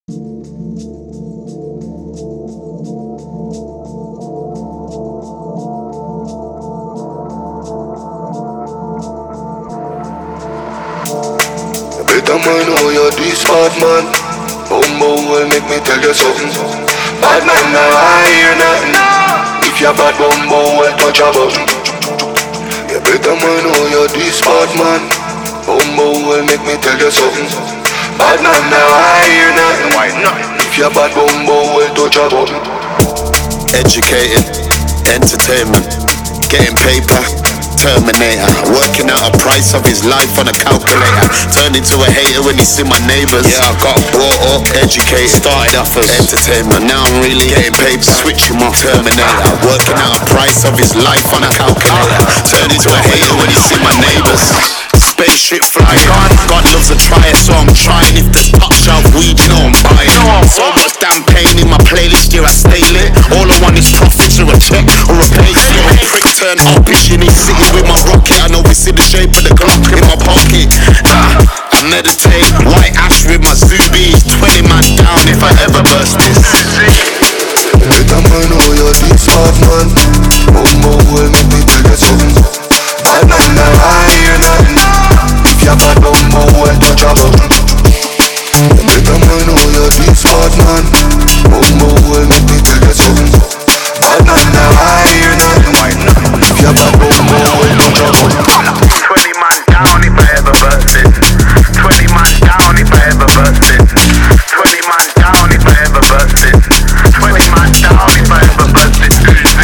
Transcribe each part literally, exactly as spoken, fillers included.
Better man know you're this bad man. Bumbo will make me tell you something. Bad man now I hear nothing. If you're bad bumbo will touch a button. You better man know you're this bad man. Bumbo will make me tell you something. Bad man now I hear nothing. Why not? If you're bad bumbo will touch a button. Educated, entertainment, getting paper. Terminator, working out a price of his life on a calculator. Turned into a hater when he see my neighbours. Yeah, I got brought up, educated, started off as entertainment. Now I'm really getting paper, switch him off. Terminator, working out a price of his life on a calculator. Turned into a hater when he see my neighbours. Spaceship flying, God loves a try it, so I'm trying. If there's touch of weed, you know I'm buying. So much damn pain in my playlist, yeah I stay lit. All I want is profits or a check or a pay slip. Prick turn up, in his city with my rocket. I know we see the shape of the Glock in my pocket. uh, I meditate, white ash with my Zoobies. Twenty man down if I ever burst this. Better man know you're this bad man. Bumbo will make me tell you something. Bad man now I hear nothing. If you're bad bumbo will touch a button. Better man know you're this bad man. Bumbo will make me tell you something. Bad man now I hear nothing. If you're bad bumbo will touch a button. Twenty man down if I ever burst it. Twenty man down if I ever burst it. Twenty man down if I ever burst it. Twenty man down if I ever burst it.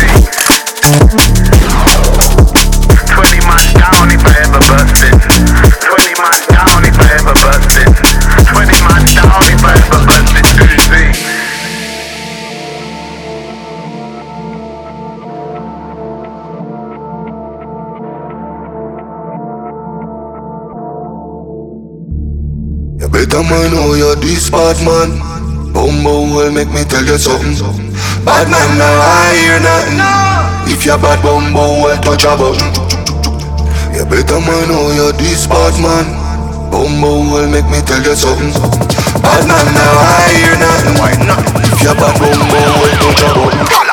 Twenty man down if I ever burst it. Twenty man down if I ever burst it. Twenty man down if I ever burst it. Tuesday. You better man know you're this bad man. Bumbo will make me tell you something. Bad man now I hear nothing. If you're bad bumbo will touch a button. You better man know you're this bad man. Bumbo will make me tell you something. Bad man now I hear nothing. Why not? If you're bad bumbo will touch a button.